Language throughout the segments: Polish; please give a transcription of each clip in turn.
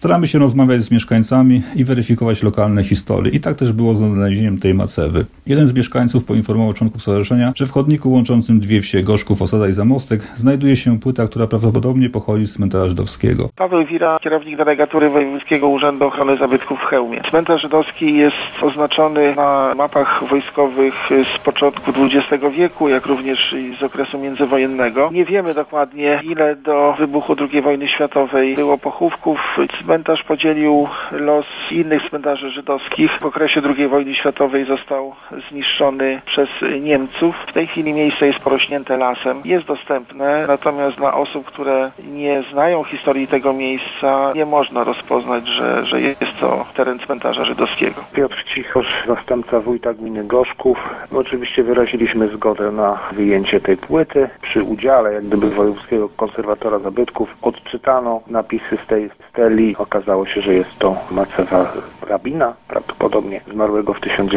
Staramy się rozmawiać z mieszkańcami i weryfikować lokalne historie. I tak też było z odnalezieniem tej macewy. Jeden z mieszkańców poinformował członków stowarzyszenia, że w chodniku łączącym dwie wsie Gorzków, Osada i Zamostek znajduje się płyta, która prawdopodobnie pochodzi z cmentarza żydowskiego. Paweł Wira, kierownik delegatury Wojewódzkiego Urzędu Ochrony Zabytków w Chełmie. Cmentarz żydowski jest oznaczony na mapach wojskowych z początku XX wieku, jak również i z okresu międzywojennego. Nie wiemy dokładnie, ile do wybuchu II wojny światowej było pochówków. Cmentarz podzielił los innych cmentarzy żydowskich. W okresie II wojny światowej został zniszczony przez Niemców. W tej chwili miejsce jest porośnięte lasem. Jest dostępne, natomiast dla osób, które nie znają historii tego miejsca, nie można rozpoznać, że jest to teren cmentarza żydowskiego. Piotr Cichosz, zastępca wójta gminy Gorzków. My oczywiście wyraziliśmy zgodę na wyjęcie tej płyty. Przy udziale jak gdyby Wojewódzkiego Konserwatora Zabytków odczytano napisy z tej steli. Okazało się, że jest to macewa rabina, prawdopodobnie zmarłego w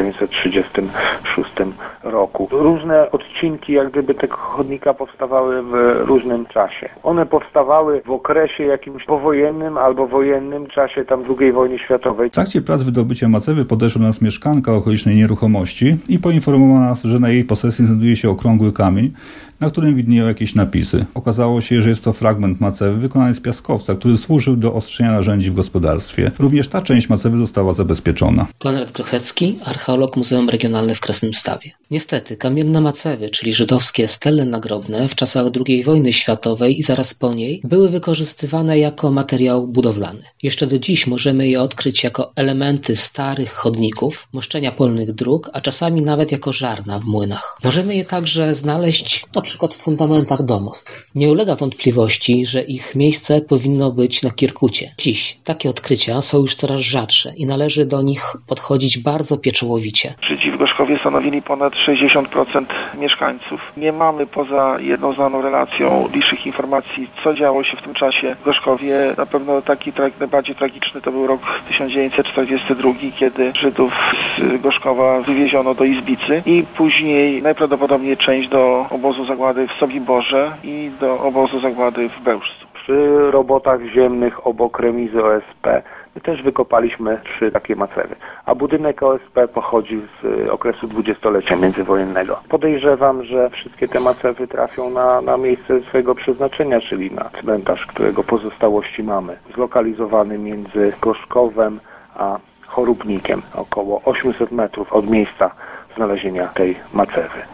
1936 roku. Różne odcinki jak gdyby tego chodnika powstawały w różnym czasie. One powstawały w okresie jakimś powojennym albo wojennym, czasie tam II wojny światowej. W trakcie prac wydobycia macewy podeszła do nas mieszkanka okolicznej nieruchomości i poinformowała nas, że na jej posesji znajduje się okrągły kamień, na którym widnieją jakieś napisy. Okazało się, że jest to fragment macewy wykonany z piaskowca, który służył do ostrzenia narzędzi w gospodarstwie. Również ta część macewy została zabezpieczona. Konrad Grochecki, archeolog Muzeum Regionalne w Krasnymstawie. Niestety, kamienne macewy, czyli żydowskie stele nagrobne w czasach II wojny światowej i zaraz po niej, były wykorzystywane jako materiał budowlany. Jeszcze do dziś możemy je odkryć jako elementy starych chodników, moszczenia polnych dróg, a czasami nawet jako żarna w młynach. Możemy je także znaleźć na przykład w fundamentach domostw. Nie ulega wątpliwości, że ich miejsce powinno być na Kirkucie. Dziś takie odkrycia są już coraz rzadsze i należy do nich podchodzić bardzo pieczołowicie. Żydzi w Gorzkowie stanowili ponad 60% mieszkańców. Nie mamy poza jedną znaną relacją licznych informacji, co działo się w tym czasie w Gorzkowie. Na pewno taki najbardziej tragiczny to był rok 1942, kiedy Żydów z Gorzkowa wywieziono do Izbicy i później najprawdopodobniej część do obozu zagłady w Sobiborze i do obozu zagłady w Bełżcu. Przy robotach ziemnych obok remizy OSP my też wykopaliśmy 3 takie macewy, a budynek OSP pochodzi z okresu dwudziestolecia międzywojennego. Podejrzewam, że wszystkie te macewy trafią na miejsce swojego przeznaczenia, czyli na cmentarz, którego pozostałości mamy, zlokalizowany między Gorzkowem a Chorubnikiem, około 800 metrów od miejsca znalezienia tej macewy.